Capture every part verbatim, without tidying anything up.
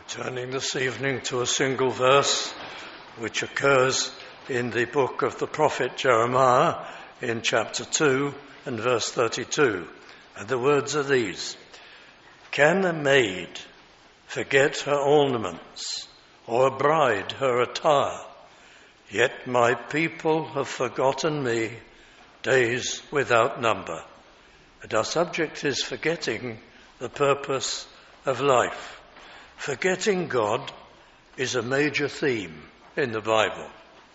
Turning this evening to a single verse which occurs in the book of the prophet Jeremiah in chapter two and verse thirty-two. And the words are these: "Can a maid forget her ornaments, or a bride her attire? Yet my people have forgotten me days without number." And our subject is forgetting the purpose of life. Forgetting God is a major theme in the Bible.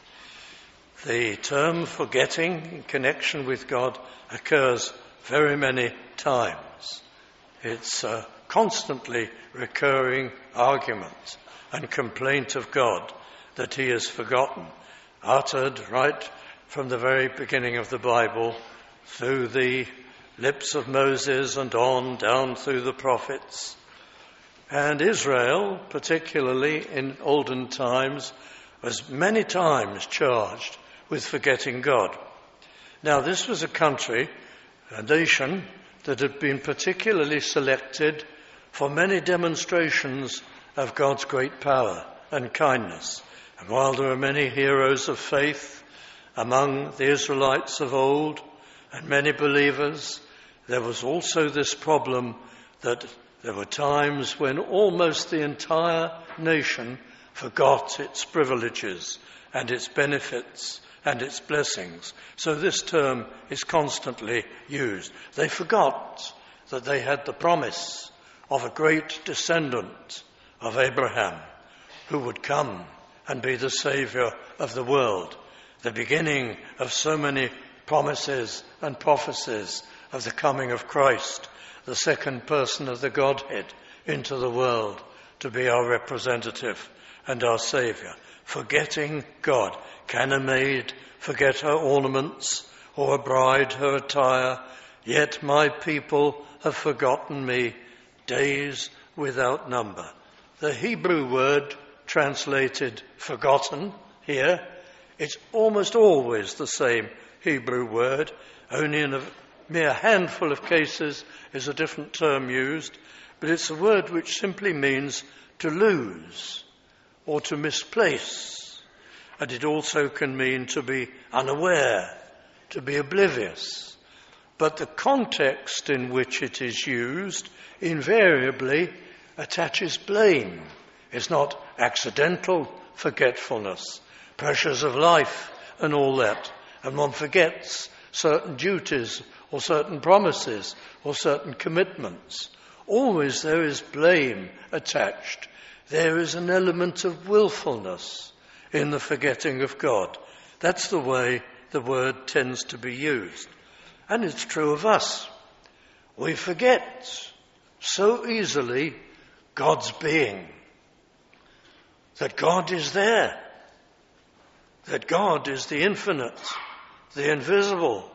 The term forgetting in connection with God occurs very many times. It's a constantly recurring argument and complaint of God that he is forgotten, uttered right from the very beginning of the Bible through the lips of Moses and on down through the prophets. And Israel, particularly in olden times, was many times charged with forgetting God. Now, this was a country, a nation, that had been particularly selected for many demonstrations of God's great power and kindness. And while there were many heroes of faith among the Israelites of old and many believers, there was also this problem that there were times when almost the entire nation forgot its privileges and its benefits and its blessings. So this term is constantly used. They forgot that they had the promise of a great descendant of Abraham who would come and be the Saviour of the world, the beginning of so many promises and prophecies of the coming of Christ, the second person of the Godhead, into the world to be our representative and our Saviour. Forgetting God. Can a maid forget her ornaments, or a bride her attire? Yet my people have forgotten me days without number. The Hebrew word translated forgotten here, it's almost always the same Hebrew word, only in a mere handful of cases is a different term used, but it's a word which simply means to lose or to misplace. And it also can mean to be unaware, to be oblivious. But the context in which it is used invariably attaches blame. It's not accidental forgetfulness, pressures of life and all that. And one forgets certain duties or certain promises or certain commitments. Always there is blame attached. There is an element of willfulness in the forgetting of God. That's the way the word tends to be used. And it's true of us. We forget so easily God's being, that God is there, that God is the infinite, the invisible,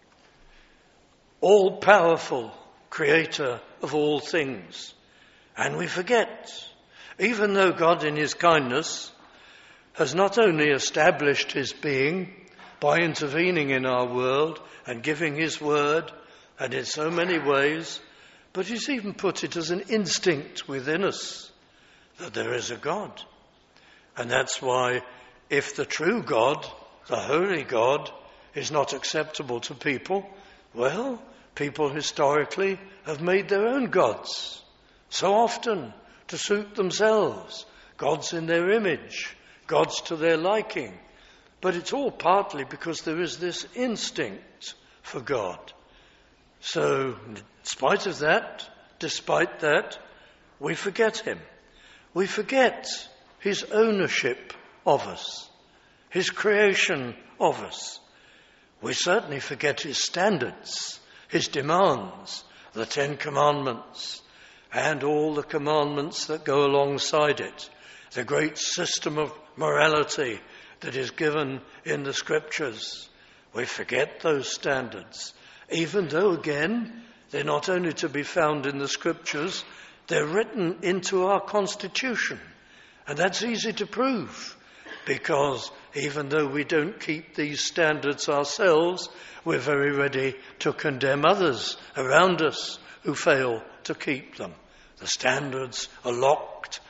all-powerful creator of all things. And we forget, even though God in his kindness has not only established his being by intervening in our world and giving his word, and in so many ways, but he's even put it as an instinct within us that there is a God. And that's why if the true God, the holy God, is not acceptable to people, well, people historically have made their own gods, so often to suit themselves, gods in their image, gods to their liking. But it's all partly because there is this instinct for God. So, in spite of that, despite that, we forget him. We forget his ownership of us, his creation of us. We certainly forget his standards, his demands, the Ten Commandments, and all the commandments that go alongside it, the great system of morality that is given in the Scriptures. We forget those standards, even though, again, they're not only to be found in the Scriptures, they're written into our Constitution. And that's easy to prove, because even though we don't keep these standards ourselves, we're very ready to condemn others around us who fail to keep them. The standards are locked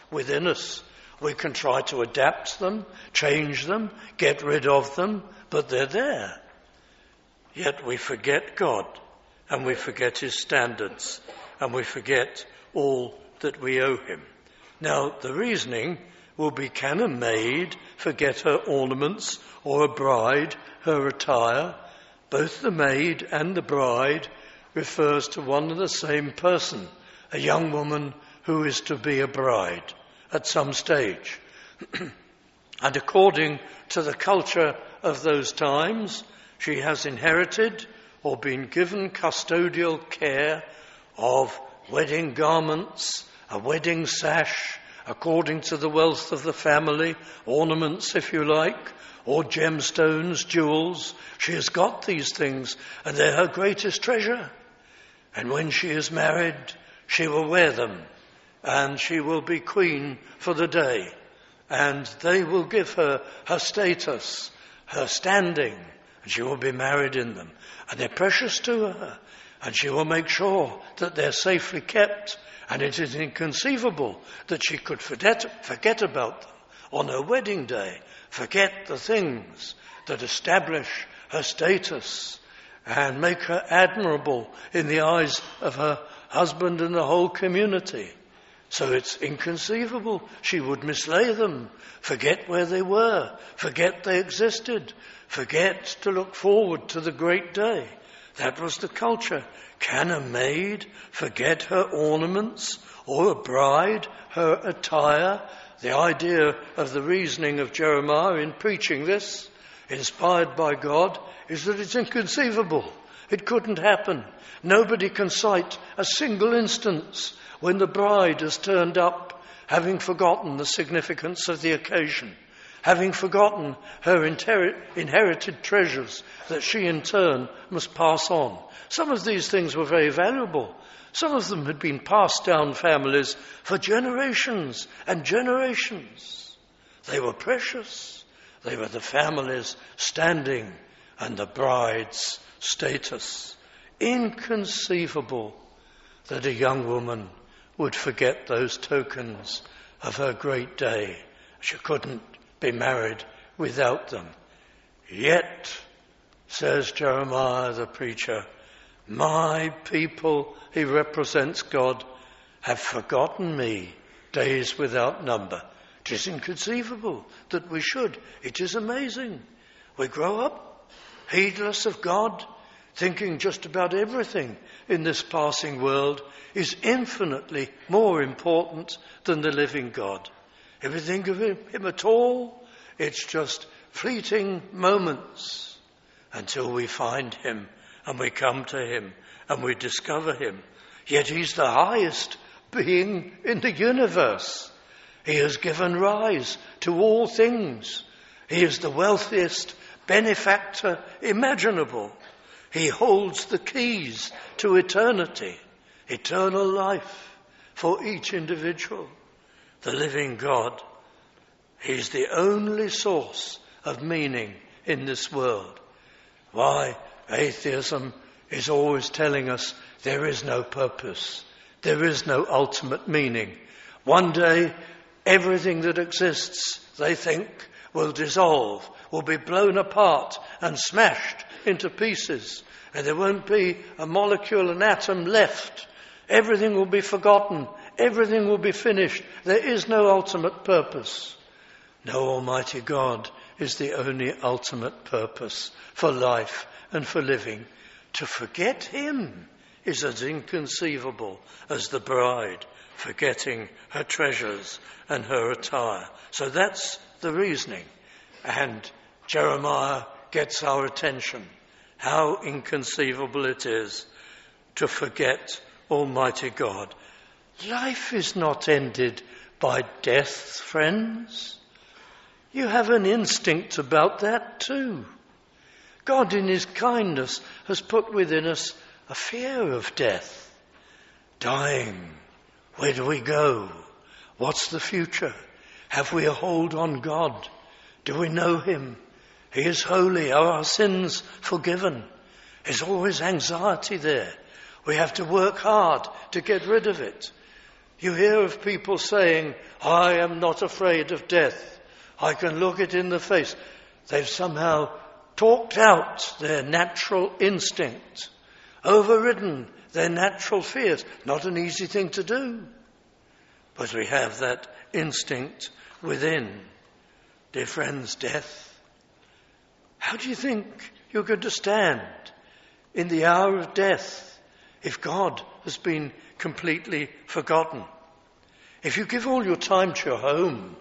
within us. We can try to adapt them, change them, get rid of them, but they're there. Yet we forget God, and we forget his standards, and we forget all that we owe him. Now, the reasoning will be, can a maid forget her ornaments, or a bride her attire? Both the maid and the bride refers to one and the same person, a young woman who is to be a bride at some stage. And according to the culture of those times, she has inherited or been given custodial care of wedding garments, a wedding sash, according to the wealth of the family, ornaments, if you like, or gemstones, jewels. She has got these things, and they're her greatest treasure. And when she is married, she will wear them, and she will be queen for the day. And they will give her her status, her standing, and she will be married in them. And they're precious to her, and she will make sure that they're safely kept. And it is inconceivable that she could forget, forget about them on her wedding day, forget the things that establish her status and make her admirable in the eyes of her husband and the whole community. So it's inconceivable she would mislay them, forget where they were, forget they existed, forget to look forward to the great day. That was the culture. Can a maid forget her ornaments, or a bride her attire? The idea of the reasoning of Jeremiah in preaching this, inspired by God, is that it's inconceivable. It couldn't happen. Nobody can cite a single instance when the bride has turned up, having forgotten the significance of the occasion, having forgotten her inter- inherited treasures that she in turn must pass on. Some of these things were very valuable. Some of them had been passed down families for generations and generations. They were precious. They were the family's standing and the bride's status. Inconceivable that a young woman would forget those tokens of her great day. She couldn't be married without them. Yet, says Jeremiah the preacher, my people, he represents God, have forgotten me days without number. It is inconceivable that we should. It is amazing. We grow up heedless of God, thinking just about everything in this passing world is infinitely more important than the living God. If we think of him, him at all, it's just fleeting moments until we find him and we come to him and we discover him. Yet he's the highest being in the universe. He has given rise to all things. He is the wealthiest benefactor imaginable. He holds the keys to eternity, eternal life for each individual. The living God, he's the only source of meaning in this world. Why atheism is always telling us there is no purpose, there is no ultimate meaning. One day, everything that exists, they think, will dissolve, will be blown apart and smashed into pieces, and there won't be a molecule, an atom left. Everything will be forgotten. Everything will be finished. There is no ultimate purpose. No, Almighty God is the only ultimate purpose for life and for living. To forget him is as inconceivable as the bride forgetting her treasures and her attire. So that's the reasoning. And Jeremiah gets our attention. How inconceivable it is to forget Almighty God. Life is not ended by death, friends. You have an instinct about that too. God in his kindness has put within us a fear of death. Dying. Where do we go? What's the future? Have we a hold on God? Do we know him? He is holy. Are our sins forgiven? There's always anxiety there. We have to work hard to get rid of it. You hear of people saying, I am not afraid of death. I can look it in the face. They've somehow talked out their natural instinct, overridden their natural fears. Not an easy thing to do. But we have that instinct within. Dear friends, death. How do you think you're going to stand in the hour of death if God has been completely forgotten? If you give all your time to your home,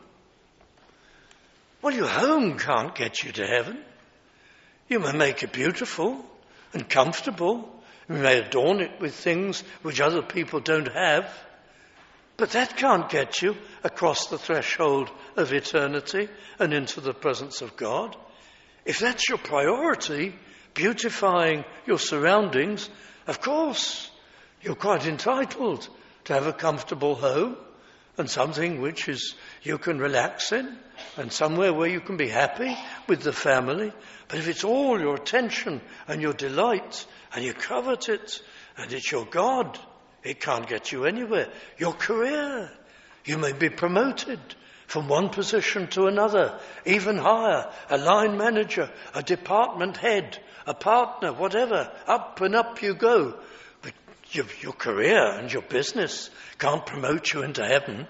well, your home can't get you to heaven. You may make it beautiful and comfortable. You may adorn it with things which other people don't have. But that can't get you across the threshold of eternity and into the presence of God. If that's your priority, beautifying your surroundings, of course, you're quite entitled to have a comfortable home and something which is you can relax in and somewhere where you can be happy with the family. But if it's all your attention and your delight and you covet it and it's your God, it can't get you anywhere. Your career, you may be promoted from one position to another, even higher, a line manager, a department head, a partner, whatever. Up and up you go. But your, your career and your business can't promote you into heaven.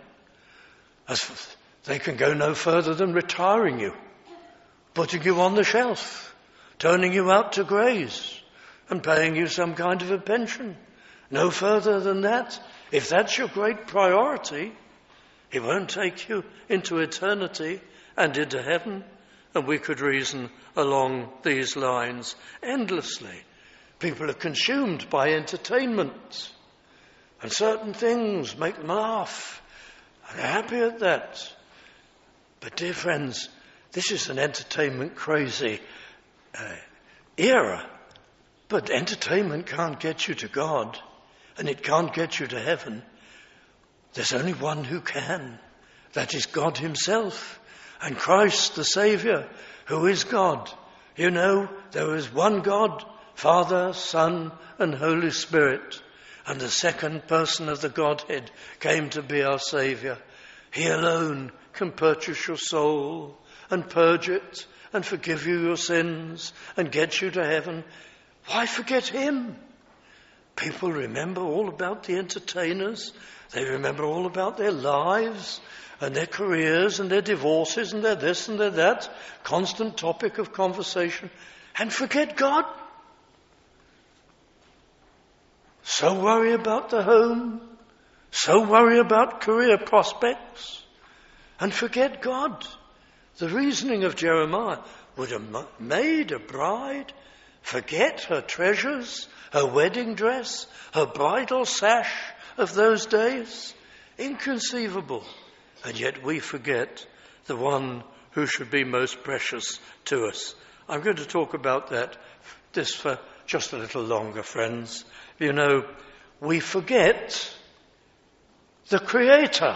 As they can go no further than retiring you, putting you on the shelf, turning you out to graze, and paying you some kind of a pension. No further than that. If that's your great priority, it won't take you into eternity and into heaven. And we could reason along these lines endlessly. People are consumed by entertainment. And certain things make them laugh. And they're happy at that. But dear friends, this is an entertainment crazy uh, era. But entertainment can't get you to God. And it can't get you to heaven. There's only one who can. That is God himself. And Christ the Saviour, who is God. You know, there is one God, Father, Son, and Holy Spirit. And the second person of the Godhead came to be our Saviour. He alone can purchase your soul and purge it and forgive you your sins and get you to heaven. Why forget him? People remember all about the entertainers. They remember all about their lives and their careers and their divorces and their this and their that. Constant topic of conversation. And forget God. So worry about the home. So worry about career prospects. And forget God. The reasoning of Jeremiah would have made a bride forget her treasures, her wedding dress, her bridal sash of those days. Inconceivable. And yet we forget the one who should be most precious to us. I'm going to talk about that, this for just a little longer, friends. You know, we forget the Creator.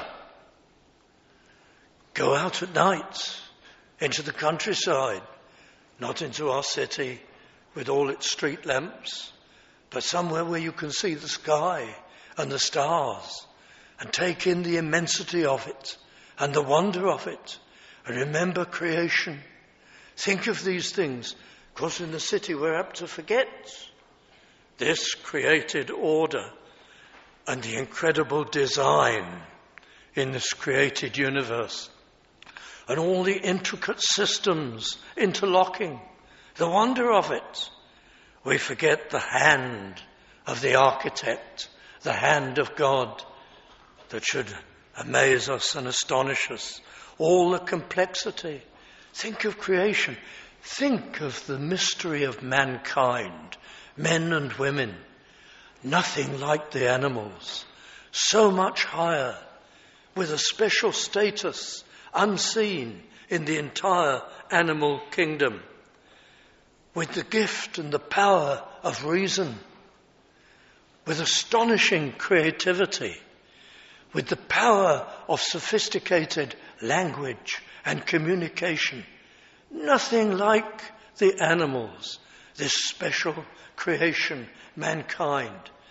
Go out at night into the countryside, not into our city with all its street lamps, but somewhere where you can see the sky and the stars and take in the immensity of it and the wonder of it and remember creation. Think of these things. Of course, in the city we're apt to forget this created order and the incredible design in this created universe and all the intricate systems interlocking, the wonder of it. We forget the hand of the architect, the hand of God that should amaze us and astonish us. All the complexity. Think of creation. Think of the mystery of mankind, men and women. Nothing like the animals. So much higher, with a special status unseen in the entire animal kingdom. With the gift and the power of reason, with astonishing creativity, with the power of sophisticated language and communication. Nothing like the animals, this special creation, mankind.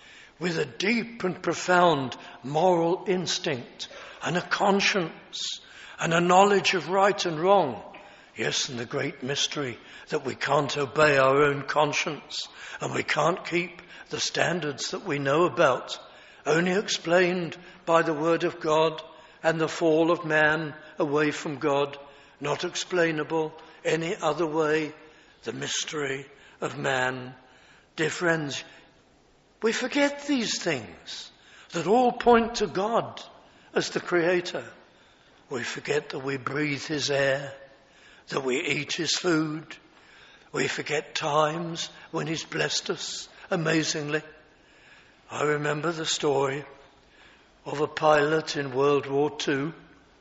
with a deep and profound moral instinct and a conscience and a knowledge of right and wrong. Yes, and the great mystery that we can't obey our own conscience and we can't keep the standards that we know about, only explained by the Word of God and the fall of man away from God, not explainable any other way, the mystery of man. Dear friends, we forget these things that all point to God as the Creator. We forget that we breathe His air, that we eat His food. We forget times when He's blessed us amazingly. I remember the story of a pilot in World War Two,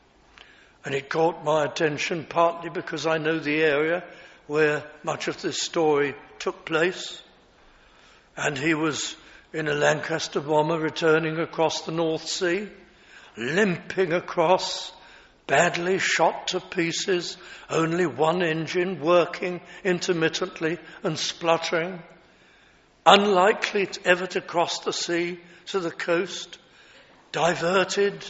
and it caught my attention partly because I know the area where much of this story took place. And he was in a Lancaster bomber returning across the North Sea, limping across, badly shot to pieces, only one engine working intermittently and spluttering, unlikely to ever to cross the sea to the coast, diverted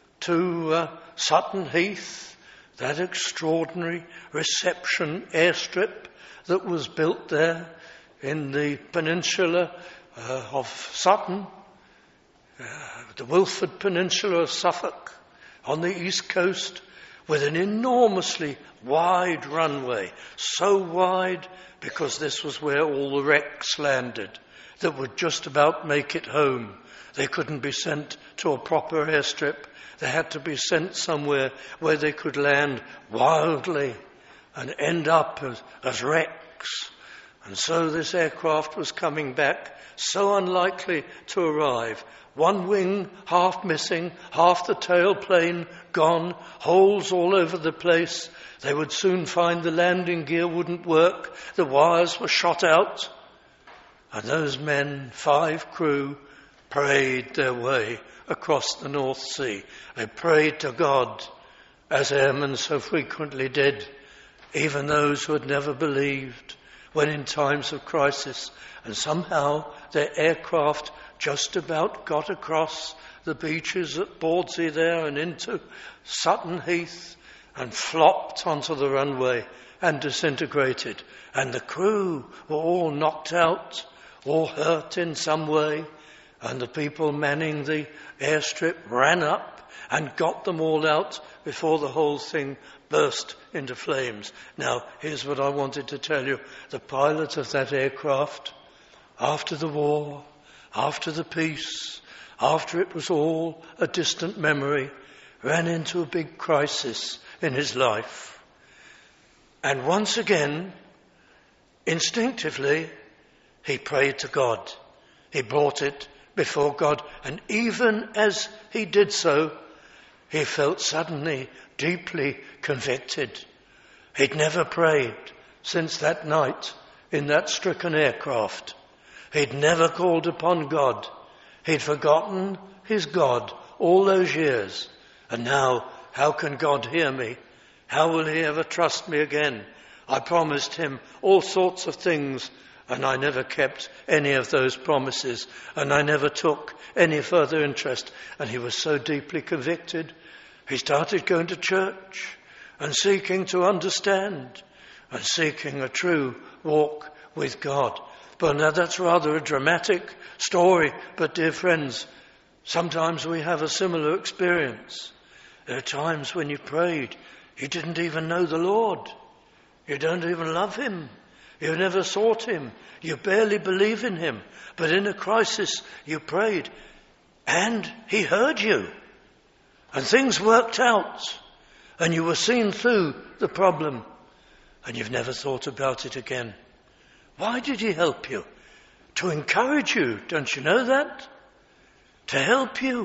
to uh, Sutton Heath, that extraordinary reception airstrip that was built there in the peninsula uh, of Sutton, uh, the Wilford Peninsula of Suffolk, on the east coast, with an enormously wide runway, so wide because this was where all the wrecks landed that would just about make it home. They couldn't be sent to a proper airstrip. They had to be sent somewhere where they could land wildly and end up as, as wrecks. And so this aircraft was coming back, so unlikely to arrive. One wing half missing, half the tailplane gone, holes all over the place. They would soon find the landing gear wouldn't work. The wires were shot out. And those men, five crew, prayed their way across the North Sea. They prayed to God, as airmen so frequently did, even those who had never believed, when in times of crisis. And somehow their aircraft just about got across the beaches at Bawdsey there and into Sutton Heath and flopped onto the runway and disintegrated. And the crew were all knocked out, all hurt in some way. And the people manning the airstrip ran up and got them all out before the whole thing burst into flames. Now, here's what I wanted to tell you. The pilot of that aircraft, after the war, after the peace, after it was all a distant memory, ran into a big crisis in his life. And once again, instinctively, he prayed to God. He brought it before God. And even as he did so, he felt suddenly deeply convicted. He'd never prayed since that night in that stricken aircraft. He'd never called upon God. He'd forgotten his God all those years. And now, how can God hear me? How will he ever trust me again? I promised him all sorts of things, and I never kept any of those promises, and I never took any further interest. And he was so deeply convicted, he started going to church and seeking to understand and seeking a true walk with God. But now that's rather a dramatic story. But dear friends, sometimes we have a similar experience. There are times when you prayed, you didn't even know the Lord. You don't even love him. You never sought him. You barely believe in him. But in a crisis, you prayed and he heard you. And things worked out. And you were seen through the problem. And you've never thought about it again. Why did he help you? To encourage you. Don't you know that? To help you.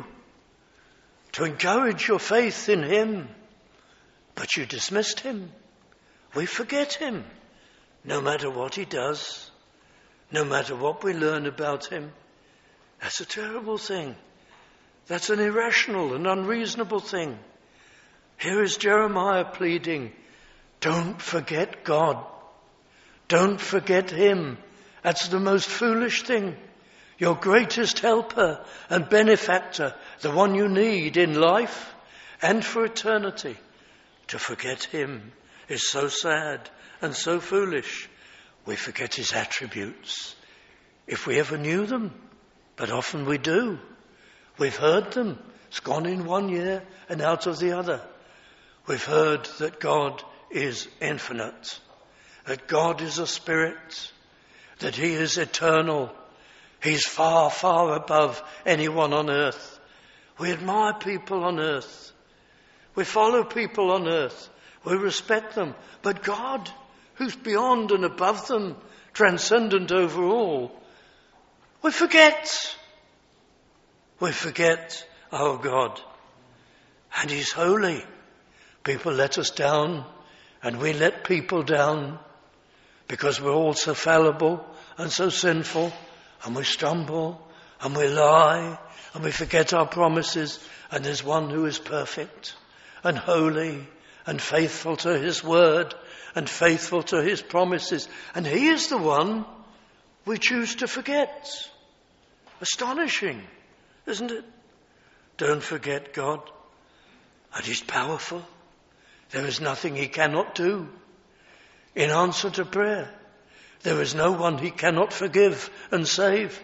To encourage your faith in him. But you dismissed him. We forget him. No matter what he does, no matter what we learn about him. That's a terrible thing. That's an irrational and unreasonable thing. Here is Jeremiah pleading, don't forget God. Don't forget him. That's the most foolish thing. your greatest helper and benefactor, the one you need in life and for eternity. To forget him is so sad and so foolish. We forget his attributes, if we ever knew them, but often we do. We've heard them. It's gone in one ear and out of the other. We've heard that God is infinite, that God is a spirit, that he is eternal. He's far, far above anyone on earth. We admire people on earth. We follow people on earth. We respect them. But God, who's beyond and above them, transcendent over all, we forget. We forget our God. And he's holy. People let us down, and we let people down, because we're all so fallible and so sinful, and we stumble, and we lie, and we forget our promises, and there's one who is perfect and holy and faithful to his word and faithful to his promises, and he is the one we choose to forget. Astonishing, isn't it? Don't forget God. And he's powerful. There is nothing he cannot do. In answer to prayer, there is no one he cannot forgive and save.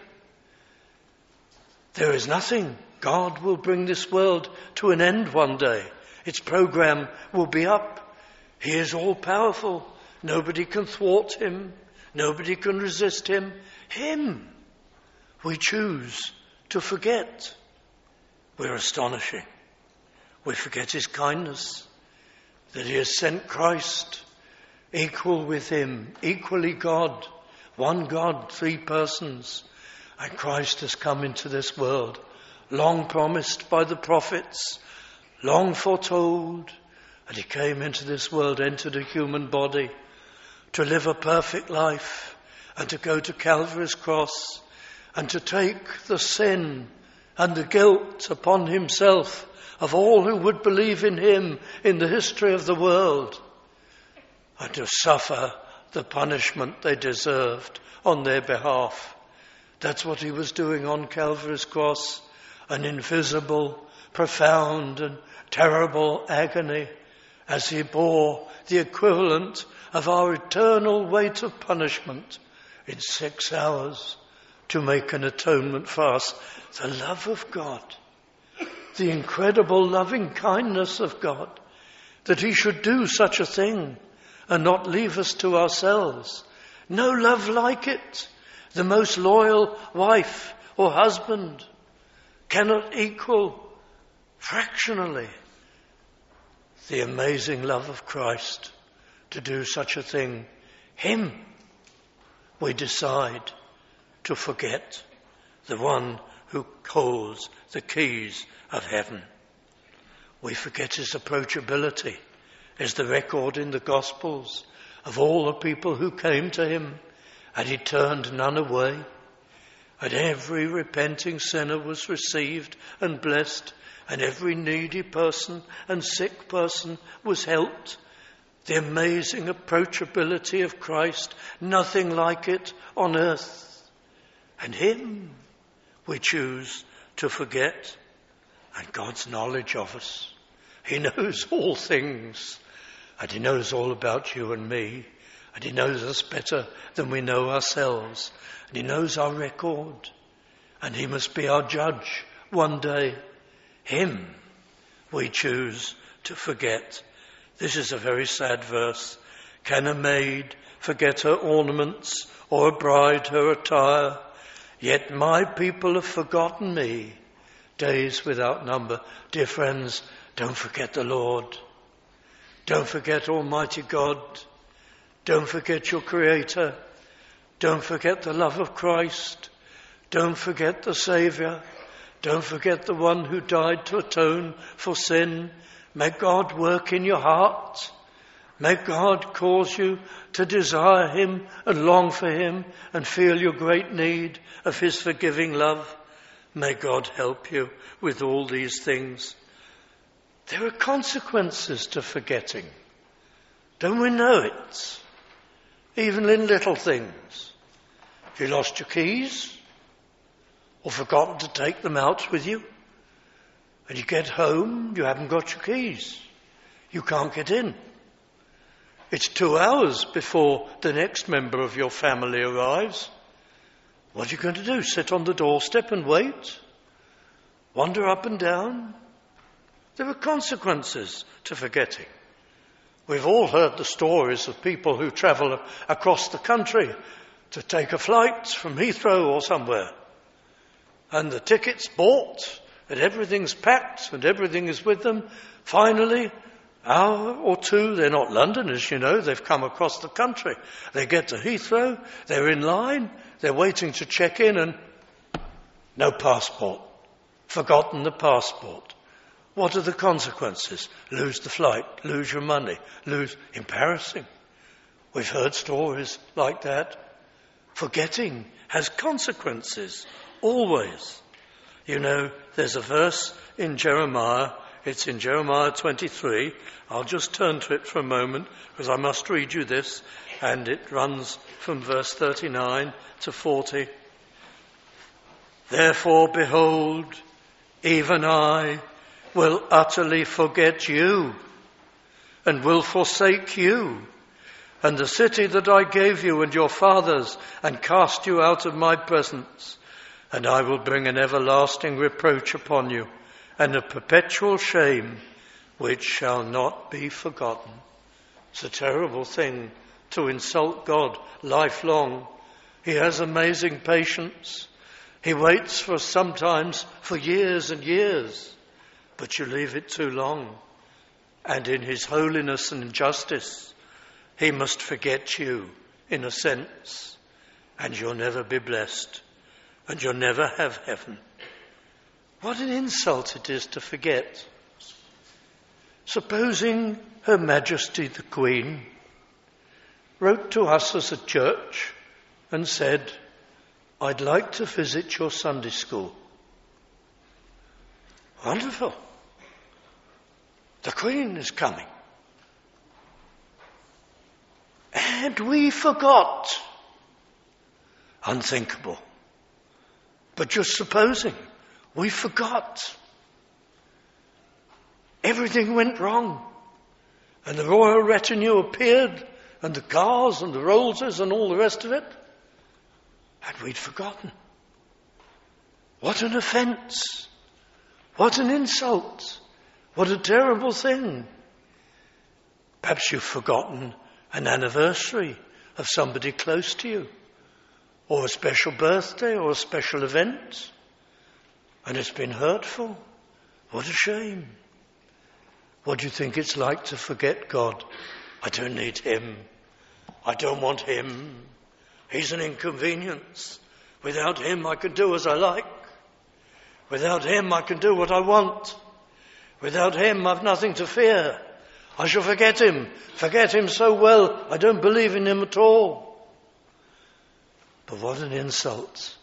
There is nothing. God will bring this world to an end one day. Its program will be up. He is all powerful. Nobody can thwart him. Nobody can resist him. Him we choose to forget. We're astonishing. We forget his kindness, that he has sent Christ, equal with him, equally God, one God, three persons. And Christ has come into this world, long promised by the prophets, long foretold, and he came into this world, entered a human body, to live a perfect life, and to go to Calvary's cross, and to take the sin and the guilt upon himself of all who would believe in him in the history of the world, and to suffer the punishment they deserved on their behalf. That's what he was doing on Calvary's cross, an invisible, profound and terrible agony as he bore the equivalent of our eternal weight of punishment in six hours to make an atonement for us. The love of God, the incredible loving kindness of God, that he should do such a thing and not leave us to ourselves. No love like it. The most loyal wife or husband cannot equal fractionally the amazing love of Christ to do such a thing. Him we decide to forget, the one who holds the keys of heaven. We forget his approachability, as the record in the Gospels of all the people who came to him, and he turned none away. And every repenting sinner was received and blessed, and every needy person and sick person was helped. The amazing approachability of Christ, nothing like it on earth. And him we choose to forget. And God's knowledge of us. He knows all things. And he knows all about you and me. And he knows us better than we know ourselves. And he knows our record. And he must be our judge one day. Him we choose to forget. This is a very sad verse. Can a maid forget her ornaments, or a bride her attire? Yet my people have forgotten me, days without number. Dear friends, don't forget the Lord. Don't forget Almighty God. Don't forget your Creator. Don't forget the love of Christ. Don't forget the Saviour. Don't forget the one who died to atone for sin. May God work in your heart. May God cause you to desire him and long for him and feel your great need of his forgiving love. May God help you with all these things. There are consequences to forgetting. Don't we know it? Even in little things. If you lost your keys, or forgotten to take them out with you. And you get home, you haven't got your keys. You can't get in. It's two hours before the next member of your family arrives. What are you going to do? Sit on the doorstep and wait? Wander up and down? There are consequences to forgetting. We've all heard the stories of people who travel across the country to take a flight from Heathrow or somewhere. And the ticket's bought, and everything's packed, and everything is with them. Finally, hour or two, they're not Londoners, you know, they've come across the country. They get to Heathrow, they're in line, they're waiting to check in, and no passport. Forgotten the passport. What are the consequences? Lose the flight, lose your money, lose... Embarrassing. We've heard stories like that. Forgetting has consequences, always. You know, there's a verse in Jeremiah, it's in Jeremiah twenty-three. I'll just turn to it for a moment, because I must read you this, and it runs from verse thirty-nine to forty. Therefore, behold, even I will utterly forget you, and will forsake you, and the city that I gave you and your fathers, and cast you out of my presence. And I will bring an everlasting reproach upon you, and a perpetual shame which shall not be forgotten. It's a terrible thing to insult God lifelong. He has amazing patience. He waits for sometimes for years and years. But you leave it too long, and in his holiness and justice, he must forget you, in a sense, and you'll never be blessed, and you'll never have heaven. What an insult it is to forget. Supposing Her Majesty the Queen wrote to us as a church and said, I'd like to visit your Sunday school. Wonderful. The Queen is coming. And we forgot. Unthinkable. But just supposing, we forgot. Everything went wrong. And the royal retinue appeared, and the cars and the Rolleses and all the rest of it. And we'd forgotten. What an offence. What an insult. What a terrible thing. Perhaps you've forgotten an anniversary of somebody close to you, or a special birthday, or a special event, and it's been hurtful. What a shame. What do you think it's like to forget God? I don't need him. I don't want him. He's an inconvenience. Without him I can do as I like. Without him I can do what I want. Without him I've nothing to fear. I shall forget him. Forget him so well I don't believe in him at all. But what an insult.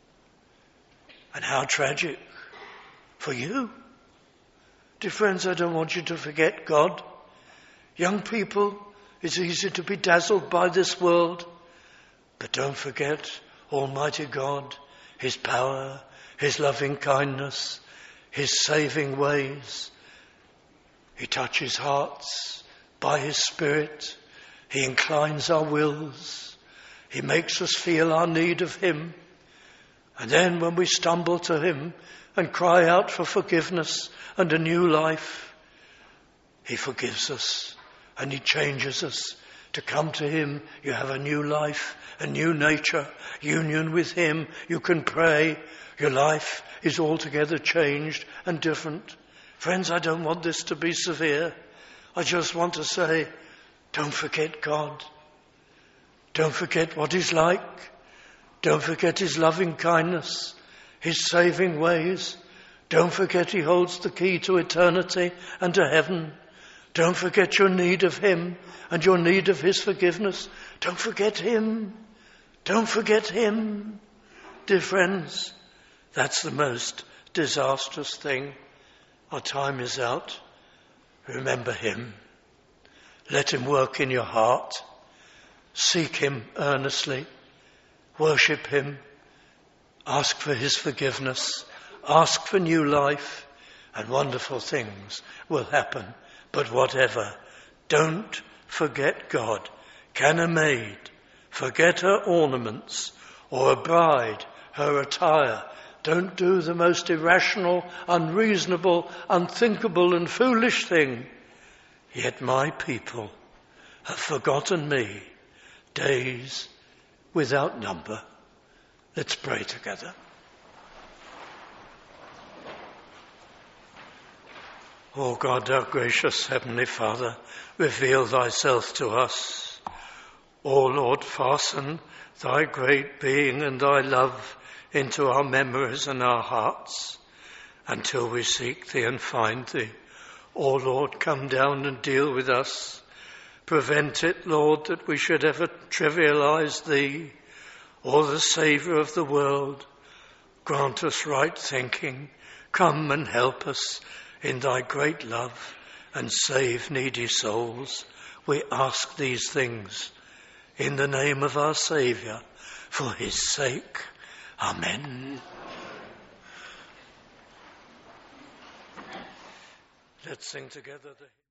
And how tragic for you. Dear friends, I don't want you to forget God. Young people, it's easy to be dazzled by this world. But don't forget Almighty God, his power, his loving kindness, his saving ways. He touches hearts by his Spirit. He inclines our wills. He makes us feel our need of him. And then when we stumble to him and cry out for forgiveness and a new life, he forgives us and he changes us. To come to him, you have a new life, a new nature, union with him. You can pray. Your life is altogether changed and different. Friends, I don't want this to be severe. I just want to say, don't forget God. Don't forget what he's like. Don't forget his loving kindness, his saving ways. Don't forget he holds the key to eternity and to heaven. Don't forget your need of him and your need of his forgiveness. Don't forget him. Don't forget him. Dear friends, that's the most disastrous thing. Our time is out. Remember him. Let him work in your heart. Seek him earnestly. Worship him. Ask for his forgiveness. Ask for new life, and wonderful things will happen. But whatever, don't forget God. Can a maid forget her ornaments, or a bride her attire? Don't do the most irrational, unreasonable, unthinkable and foolish thing. Yet my people have forgotten me, days without number. Let's pray together. O God, our gracious Heavenly Father, reveal thyself to us. O Lord, fasten thy great being and thy love into our memories and our hearts until we seek thee and find thee. O Lord, come down and deal with us. Prevent it, Lord, that we should ever trivialize thee or the Saviour of the world. Grant us right thinking. Come and help us in thy great love and save needy souls. We ask these things in the name of our Saviour, for his sake. Amen. Let's sing together the